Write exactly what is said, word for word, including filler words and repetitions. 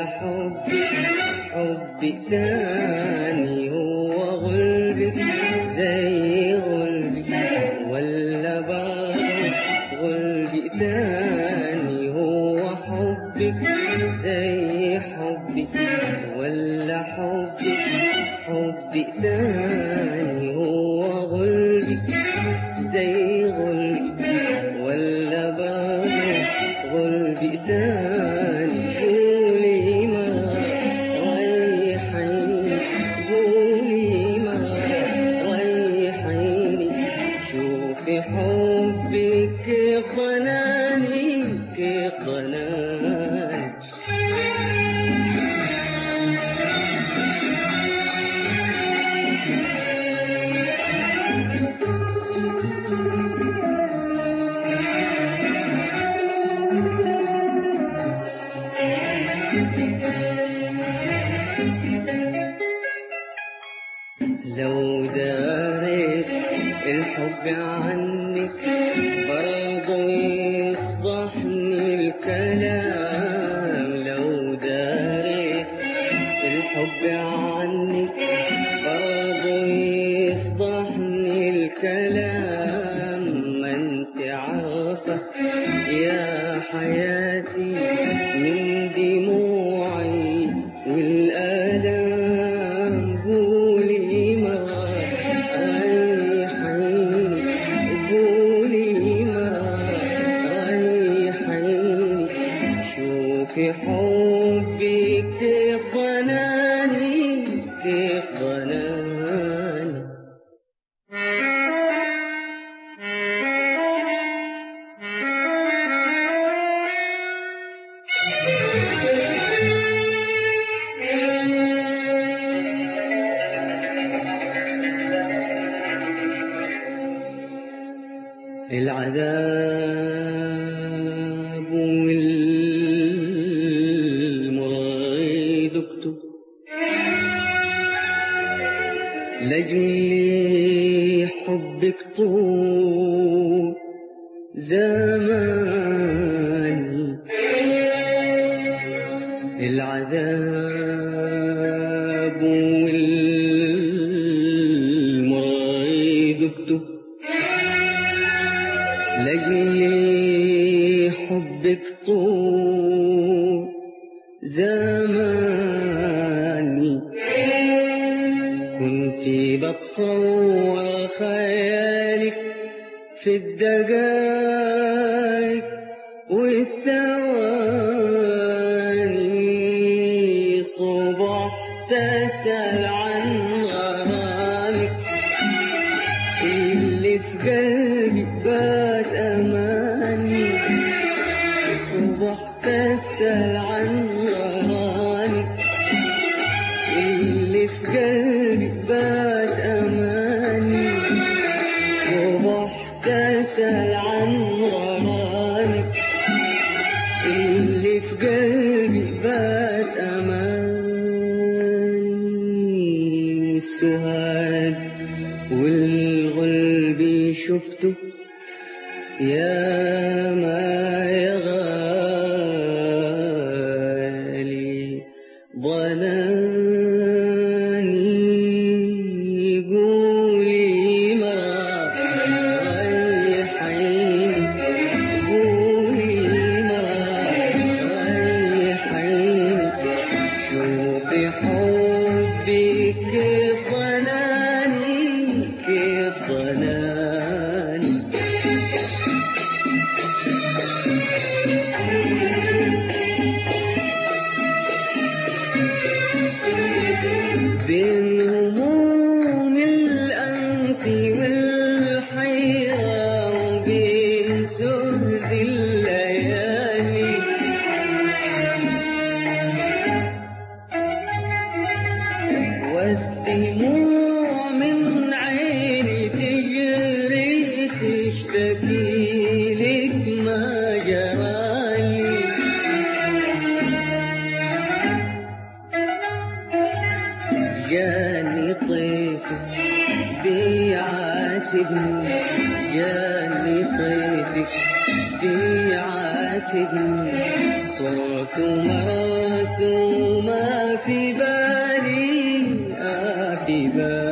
حبي حبي تاني هو غلبك زي غلبك ولا برضه غلبي تاني هو حبك زي حبي ولا حبي حبي تاني هو غلبك زي غلبي ولا برضه غلبي تاني قولي ما ريحيني قولي ما ريحيني شوفي حبك كيف ضناني كيف ضناني لو داريت الحب عنك برضو يفضحني الكلام لو داريت الحب عنك برضو يفضحني الكلام ما انت عارفة يا حياتي من دموعي والآلام قولي ما ريحيني قولي ما ريحيني شوفي حبي كيف ضناني كيف ضناني العذاب والمريض اكتب لجلي حبك طول زماني العذاب والمريض اكتب لجلي حبك طول زماني كنتي بتصور خيالك في الدقايق والثواني صبحت أسأل عن غرامك اللي في قلبي بات أماني صبحت أسأل عن غرامك اللي في قلبي بات أماني صبحت أسأل عن غرامك اللي في قلبي بات أماني السهاد والغلب شفته يا ما يا غالي ضناني قولي ما ريحيني قولي ما ريحيني شوفي حبي كيف ضناني كيف ضناني بين هموم الأمس والحيرة وبين سهد الليالي والدموع من عيني تجري تشتكي لك ما جرالي جاني طيفك بيعاتبني جاني طيفك بيعاتبني صوت مرسوم في بالي آه في بالي